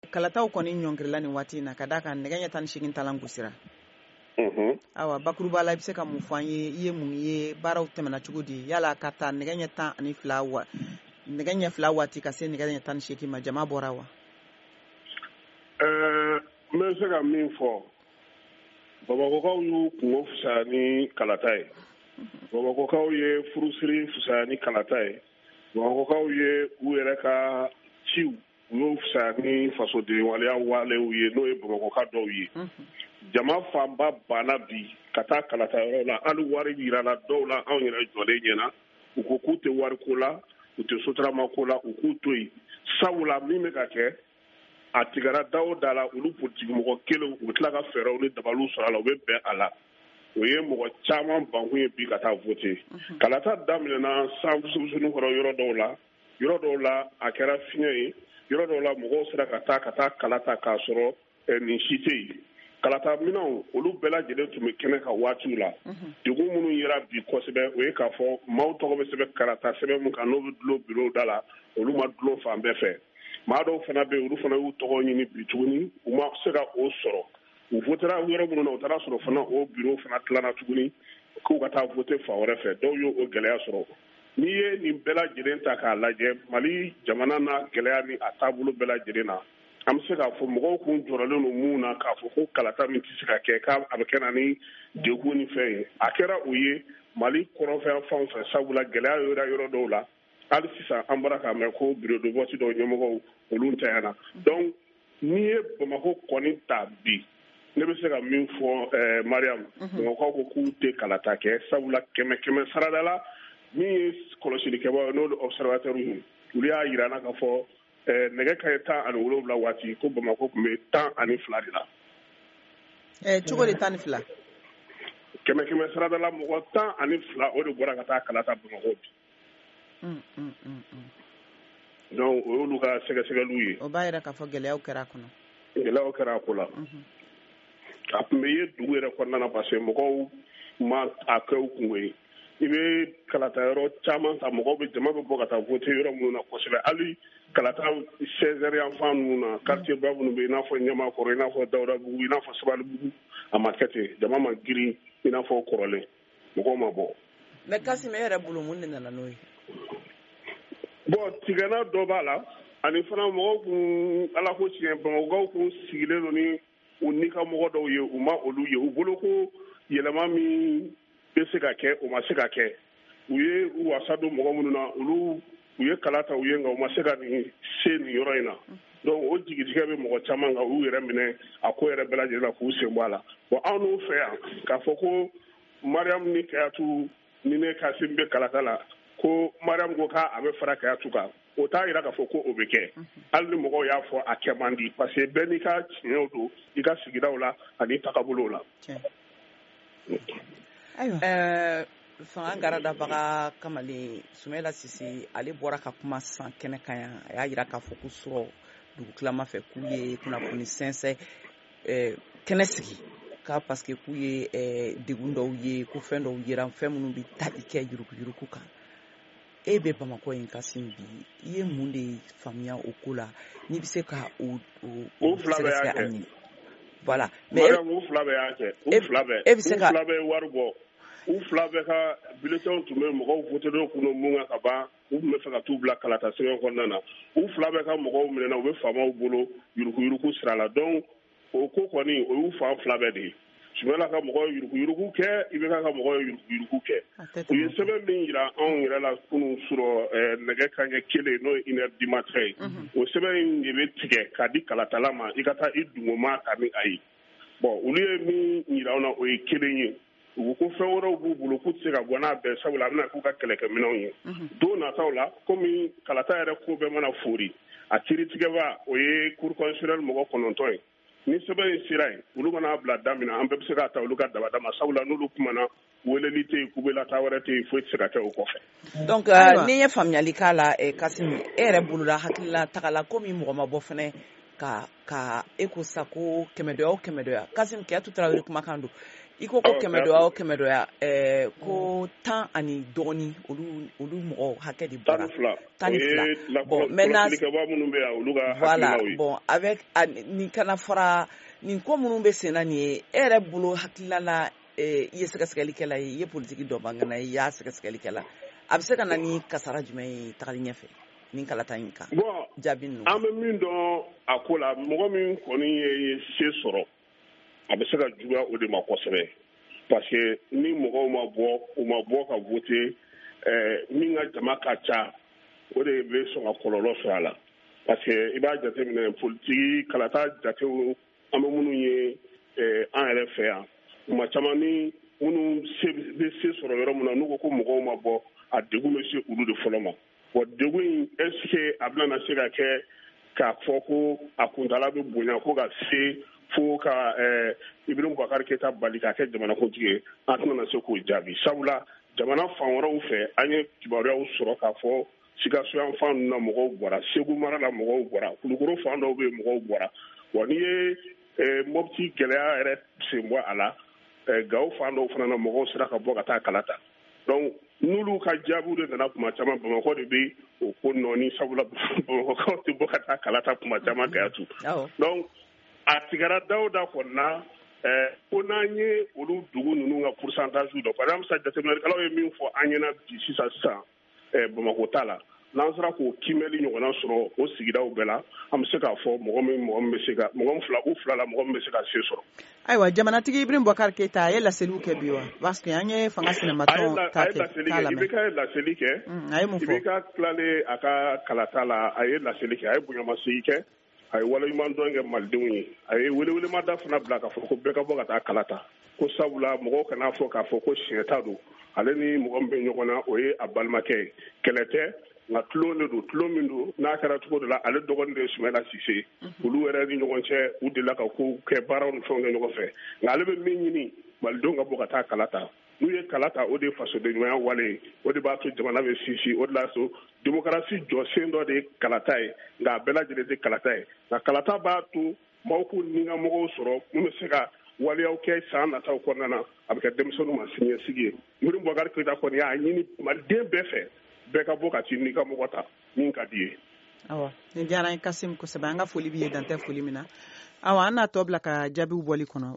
kalataw kɔni ɲɔngirila nin waati na ka da kan nɛgɛ ɲɛ 18 talan gosira awa bakuruba la i bɛ se ka mun fɔ an ye i ye mun ye baaraw tɛmɛna cogo di yala ka taa nɛgɛ ɲɛ 12 wa nɛgɛ ɲɛ 2 waati ka se nɛgɛ ɲɛ 18 ma jama bɔra wa n bɛ se ka min fɔ Bamakɔkaw y'u kungo fisaya ni kalata ye Bamakɔkaw ye furusiri fisaya ni kalata ye Bamakɔkaw ye u yɛrɛ ka ciw u y'o fisaya ni fasoden waleya walew ye n'o ye Bamakɔka dɔw ye jama fanba banna bi ka taa kalata yɔrɔ la hali wari yirala dɔw la anw yɛrɛ jɔlen ɲɛna u ko k'u tɛ wariko la u tɛ sotaramako la u k'u to yen sabula min bɛ ka kɛ a tigɛra da o da la olu politigimɔgɔ kelen u bɛ tila ka fɛɛrɛw ni dabaliw sɔrɔ a la u bɛ bɛn a la o ye mɔgɔ caman bankun ye bi ka taa voter kalata daminɛna sanfusumusuni kɔrɔ yɔrɔ dɔw la a kɛra fiɲɛ ye yɔrɔ dɔw la mɔgɔw sera ka taa kalata k'a sɔrɔ nin si tɛ yen kalata minɛnw olu bɛɛ lajɛlen tun bɛ kɛnɛ ka waatiw la degun minnu yera bi kosɛbɛ o ye k'a fɔ maaw tɔgɔ bɛ sɛbɛn kalata sɛbɛn min kan n'o bɛ dulon bureau da la olu ma dulon fan bɛɛ fɛ maa dɔw fana bɛ yen olu fana y'u tɔgɔ ɲini bi tuguni u ma se ka o sɔrɔ u votera yɔrɔ minnu na u taara sɔrɔ fana o bureau fana tilana tuguni k'u ka taa voter fan wɛrɛ fɛ dɔw y'o gɛlɛya sɔrɔ n'i ye nin bɛɛ lajɛlen ta k'a lajɛ Mali jamana na gɛlɛya ni a taabolo bɛɛ lajɛlen na an bɛ se k'a fɔ mɔgɔw kun jɔrɔlen don mun na k'a fɔ ko kalata min tɛ se ka kɛ k'a bɛ kɛ na ni degun ni fɛn ye a kɛra o ye Mali kɔrɔnfɛn fanw fɛ sabula gɛlɛya yera yɔrɔ dɔw la hali sisan an bɔra k'a mɛn ko bureau de vote dɔw ɲɛmɔgɔw olu ntanyana donc n'i ye Bamako kɔni ta bi ne bɛ se ka min fɔ Mariam Bamakɔkaw ko k'u tɛ kalata kɛ sabula kɛmɛ sarada la min ye kɔlɔsilikɛbaaw ye n'olu observateurs ye olu y'a jira an na k'a fɔ nɛgɛ kanɲɛ 17 waati ko Bamako tun bɛ 12 de la. Cogo di 12? Kɛmɛ sarada la mɔgɔ 12 o de bɔra ka taa kalata Bamako bi. Donc o y'olu ka sɛgɛsɛgɛliw ye. O b'a yira k'a fɔ gɛlɛyaw kɛra a kɔnɔ. Gɛlɛyaw kɛra a ko la. A tun bɛ ye dugu yɛrɛ kɔnɔna na parce que mɔgɔw ma a kɛ u kungo ye. I bɛ kalata yɔrɔ caman ta mɔgɔw bɛ jama bɛ bɔ ka taa voter yɔrɔ minnu na kosɛbɛ hali kalata 16 yan fan ninnu na quartier ba minnu bɛ i n'a fɔ Ɲamakɔrɔ i n'a fɔ Dawudabugu i n'a fɔ Sabalibugu a ma kɛ ten jama ma girin i n'a fɔ kɔrɔlen mɔgɔw ma bɔ. Mais Kassim e yɛrɛ bolo mun de nana n'o ye? Bon tigɛna dɔ b'a la ani fana mɔgɔw kun ala ko tiɲɛ Bamakɔkaw kun sigilen don ni u ni ka mɔgɔ dɔw ye u ma olu ye u bolo ko yɛlɛma min bɛ se ka kɛ o ma se ka kɛ u ye wasa don mɔgɔ minnu na olu u ye kala ta u ye nka u ma se ka nin se nin yɔrɔ in na donc o jigitigɛ bɛ mɔgɔ caman kan u yɛrɛ minɛ a ko yɛrɛ bɛɛ lajɛlen la k'u sen bɔ a la bon anw n'u fɛ yan k'a fɔ ko Mariam ni Kayatu ni ne Kassim bɛ kalata la ko Mariam ko k'a bɛ fara Kayatu kan o t'a jira k'a fɔ ko o bɛ kɛ hali ni mɔgɔw y'a fɔ a kɛ man di parce que bɛɛ n'i ka tiɲɛw don i ka sigidaw la ani tagabolow la. Fanga garadabaga Kamalen Sumala Sise ale bɔra ka kuma san kɛnɛ kan yan a y'a jira k'a fɔ ko sɔrɔ dugu tilama fɛ k'u ye kunnafoni sɛnsɛn kɛnɛ sigi ka parce que k'u ye degun dɔw ye ko fɛn dɔw yera fɛn minnu bɛ tali kɛ yuruku kan e bɛ Bamakɔ yen Kassim bi i ye mun de faamuya o ko la n'i bɛ se ka o sɛgɛsɛgɛ an ye voilà mais u fila bɛɛ y'a kɛ u fila bɛɛ wari bɔ u fila bɛɛ ka bulletins tun bɛ mɔgɔw voter kun mun kan ka ban u tun bɛ fɛ ka t'u bila kalata sɛbɛn kɔnɔna na u fila bɛɛ ka mɔgɔw minɛna u bɛ faamaw bolo yuruku sira la donc o ko kɔni o y'u fan fila bɛɛ de ye Sumala ka mɔgɔ yuruku kɛ i bɛ ka mɔgɔ yuruku kɛ u ye sɛbɛn min jira anw yɛrɛ la kunun sɔrɔ nɛgɛ kanɲɛ 1 n'o ye 1h du matin ye o sɛbɛn in de bɛ tigɛ k'a di kalatala ma i ka taa i dungoma ka ni a ye bon olu ye min jira anw na o ye 1 ye u ko fɛn wɛrɛw b'u bolo k'u tɛ se ka bɔ n'a bɛɛ sabula a bɛna k'u ka kɛlɛkɛminɛnw ye don nataw la komi kalata yɛrɛ ko bɛɛ mana fori a kiiritigɛba o ye cour constitutionnelle mɔgɔ 9 ye ni sɛbɛn in sera yen olu mana bila da min na an bɛɛ bɛ se ka ta olu ka dabada ma sabula n'olu kumana weleli tɛ yen k'u bɛ lataa wɛrɛ tɛ yen foyi tɛ se ka kɛ o kɔfɛ. Donc ni ye faamuyali k'a la Kassim e yɛrɛ bolola hakilila tagala komi mɔgɔ ma bɔ fɛnɛ ka e ko sa ko kɛmɛ dɔya Kassim Kayatu Tarawele kumakan don i ko kɛmɛ dɔ o kɛmɛ dɔ ya ko 10 ani dɔɔni olu mɔgɔ hakɛ de bɔra 12 bon maintenant voilà bon avec nin kana fara nin ko minnu bɛ senna nin ye e yɛrɛ bolo hakilila la i ye sɛgɛsɛgɛlikɛla ye i ye politiki dɔ bangana i y'a sɛgɛsɛgɛlikɛla a bɛ se ka na ni kasara jumɛn ye tagali ɲɛfɛ nin kalata in kan jaabi ninnu an bɛ min dɔn a ko la mɔgɔ min kɔni ye se sɔrɔ a bɛ se ka juguya o de ma kosɛbɛ parce que ni mɔgɔw ma bɔ ka voter min ka jama ka ca o de bɛ sɔn ka kɔlɔlɔ sɔrɔ a la parce que i b'a jateminɛ politiki kalata jatew an bɛ minnu ye an yɛrɛ fɛ yan tuma caman ni minnu bɛ se sɔrɔ yɔrɔ min na n'u ko mɔgɔw ma bɔ a degun bɛ se olu de fɔlɔ ma bon degun in est ce que a bɛna se ka kɛ k'a fɔ ko a kuntala bɛ bonya ko ka se fo ka Ibrahim Boubacar Keita bali ka kɛ jamanakuntigi ye an tɛna se k'o jaabi sabula jamana fan wɛrɛw fɛ an ye kibaruyaw sɔrɔ k'a fɔ Sikaso yan fan ninnu na mɔgɔw bɔra Segu mara la mɔgɔw bɔra Kulukoro fan dɔw bɛ yen mɔgɔw bɔra wa n'i ye Mopti gɛlɛya yɛrɛ sen bɔ a la Gawo fan dɔw fana na mɔgɔw sera ka bɔ ka taa kala ta donc n'olu ka jaabiw de nana kuma caman Bamakɔ de bɛ o ko nɔɔni sabula Bamakɔkaw tɛ bɔ ka taa kala ta kuma caman Gayatu donc a tigɛra da o da kɔni na ko n'an ye olu dugu ninnu ka pourcentage dɔ par exemple sisan jateminɛkɛlaw ye min fɔ an ɲɛna bi sisan Bamakɔ ta la n'an sera k'o kimɛli ɲɔgɔnna sɔrɔ o sigidaw bɛɛ la an bɛ se k'a fɔ mɔgɔ min bɛ se ka mɔgɔ fila la mɔgɔ min bɛ se ka se sɔrɔ. Ayiwa jamanatigi Ibrahim Boubacar Keita a ye laseliw kɛ bi wa parce que an ye fanga sinɛmatɔn ta kɛ k'a lamɛn. IBK ye laseli kɛ. A ye mun fɔ? IBK tilalen a ka kalata la a ye laseli kɛ a ye bonyamasegin kɛ a ye waleɲumandɔn kɛ malidenw ye a ye welewelemada fana bila k'a fɔ ko bɛɛ ka bɔ ka taa kalata ko sabula mɔgɔw kana fɔ k'a fɔ ko siɲɛ ta don ale ni mɔgɔ min bɛ ɲɔgɔn na o ye a balimakɛ ye kɛlɛ tɛ nka tulon de don tulon min don n'a kɛra cogo dɔ la ale dɔgɔnin de ye Sumala Sise olu yɛrɛ ni ɲɔgɔn cɛ u delila ka ko kɛ baaraw ni fɛnw kɛ ɲɔgɔn fɛ nka ale bɛ min ɲini malidenw ka bɔ ka taa kalata n'u ye kalata o de ye fasodenɲumanya wale ye o de b'a to jamana bɛ sinsin o de la so démocratie jɔsen dɔ de ye kalata ye nka a bɛɛ lajɛlen tɛ kalata ye nka kalata b'a to maaw k'u ni ka mɔgɔw sɔrɔ mun bɛ se ka waleyaw kɛ san nataw kɔnɔna na a bɛ kɛ denmisɛnninw ma siniɲɛsigi ye Ibrahim Boubacar Keita kɔni y'a ɲini maliden bɛɛ fɛ bɛɛ ka bɔ ka t'i n'i ka mɔgɔ ta min ka di ye. Awɔ nin diyara n ye Kasim kosɛbɛ an ka foli b'i ye dan tɛ foli min na awɔ an n'a tɔ bila ka jaabiw bɔli kɔnɔ